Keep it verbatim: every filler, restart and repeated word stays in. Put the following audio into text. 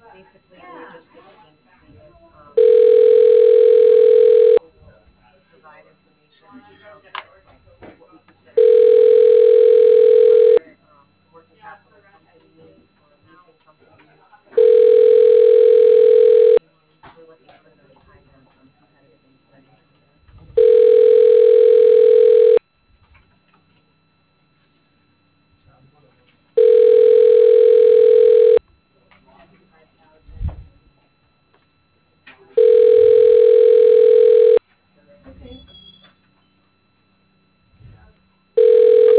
basically we're just looking to see if um, able to provide information and details of like what we could